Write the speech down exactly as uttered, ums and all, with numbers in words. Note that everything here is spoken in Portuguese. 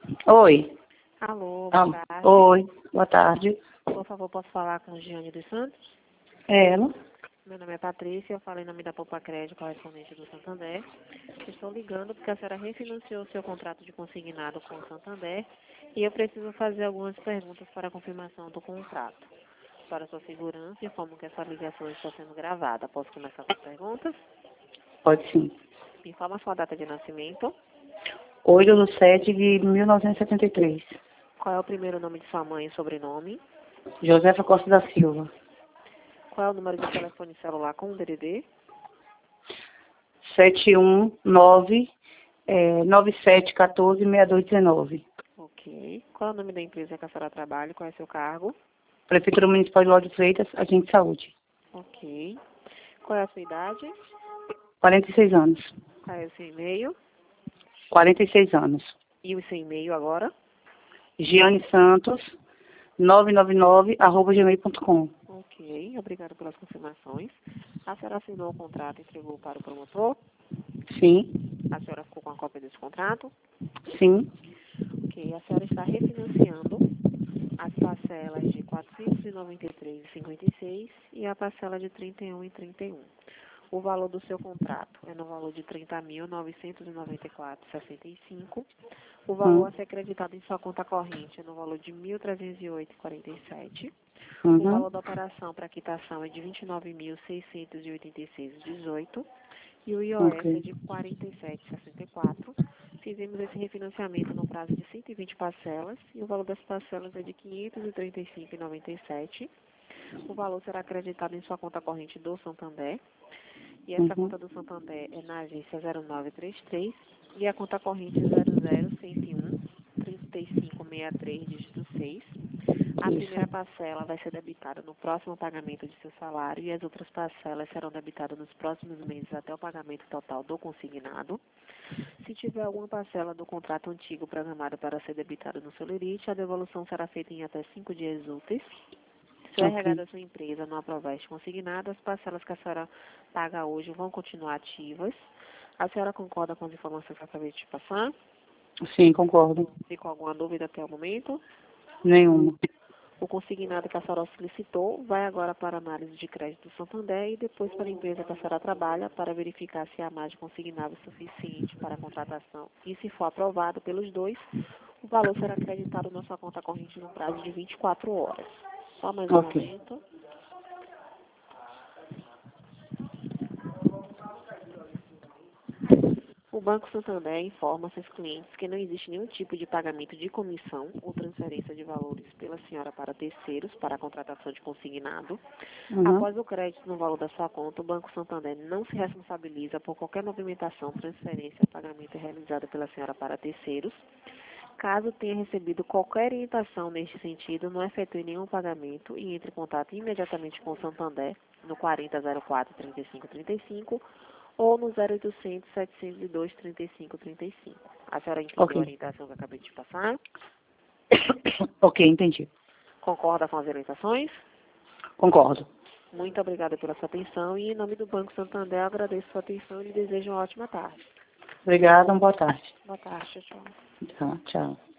Oi. Alô, Ah, boa tarde. oi, boa tarde. Por favor, posso falar com Giane dos Santos? É ela? Meu nome é Patrícia, eu falo em nome da Poupa Crédito, correspondente do Santander. Estou ligando porque a senhora refinanciou o seu contrato de consignado com o Santander e eu preciso fazer algumas perguntas para a confirmação do contrato. Para sua segurança, informo que essa ligação está sendo gravada. Posso começar com as perguntas? Pode sim. Me informa a sua data de nascimento. oito do sete de mil novecentos e setenta e três. Qual é o primeiro nome de sua mãe e sobrenome? Josefa Costa da Silva. Qual é o número de telefone celular com o D D D? sete um nove, é, nove sete um quatro, seis dois um nove. Ok. Qual é o nome da empresa que a senhora trabalha? Qual é o seu cargo? Prefeitura Municipal de Lauro de Freitas, agente de saúde. Ok. Qual é a sua idade? quarenta e seis anos. Qual é o seu e-mail? quarenta e seis anos. E o seu e-mail agora? Giane Santos, novecentos e noventa e nove, arroba gmail ponto com. Ok. Obrigada pelas confirmações. A senhora assinou o contrato e entregou para o promotor? Sim, A senhora ficou com a cópia desse contrato? sim. Ok. A senhora está refinanciando as parcelas de quatrocentos e noventa e três vírgula cinquenta e seis e a parcela de trinta e um vírgula trinta e um. O valor do seu contrato é no valor de trinta mil novecentos e noventa e quatro vírgula sessenta e cinco. O valor Hum. a ser acreditado em sua conta corrente é no valor de mil trezentos e oito vírgula quarenta e sete. O Uhum. valor da operação para quitação é de vinte e nove mil seiscentos e oitenta e seis vírgula dezoito. E o I O S é Ok. de quarenta e sete vírgula sessenta e quatro. Fizemos esse refinanciamento no prazo de cento e vinte parcelas e o valor das parcelas é de quinhentos e trinta e cinco vírgula noventa e sete. O valor será acreditado em sua conta corrente do Santander. E essa Uhum. conta do Santander é na agência zero nove três três e a conta corrente é zero zero cento e um, trinta e cinco sessenta e três, dígito seis. A primeira Isso. parcela vai ser debitada no próximo pagamento de seu salário e as outras parcelas serão debitadas nos próximos meses até o pagamento total do consignado. Se tiver alguma parcela do contrato antigo programada para ser debitada no seu lerite, a devolução será feita em até cinco dias úteis. Se o R H Ok. da sua empresa não aprovar este consignado, as parcelas que a senhora paga hoje vão continuar ativas. A senhora concorda com as informações que eu acabei de te passar? Sim, concordo. Ficou alguma dúvida até o momento? Nenhuma. O consignado que a senhora solicitou vai agora para a análise de crédito do Santander e depois para a empresa que a senhora trabalha para verificar se há margem consignável suficiente para a contratação. E se for aprovado pelos dois, o valor será acreditado na sua conta corrente no prazo de vinte e quatro horas. Só mais um Ok. momento. O Banco Santander informa seus clientes que não existe nenhum tipo de pagamento de comissão ou transferência de valores pela senhora para terceiros para a contratação de consignado. Uhum. Após o crédito no valor da sua conta, o Banco Santander não se responsabiliza por qualquer movimentação, transferência ou pagamento realizada pela senhora para terceiros. Caso tenha recebido qualquer orientação neste sentido, não efetue nenhum pagamento e entre em contato imediatamente com o Santander no quarenta zero quatro, trinta e cinco trinta e cinco ou no zero oitocentos, setecentos e dois, trinta e cinco trinta e cinco. A senhora entendeu a Ok. orientação que eu acabei de passar? Ok, entendi. Concorda com as orientações? Concordo. Muito obrigada pela sua atenção e em nome do Banco Santander eu agradeço a sua atenção e lhe desejo uma ótima tarde. Obrigada, uma boa tarde. Boa tarde, tchau. Tá, tchau.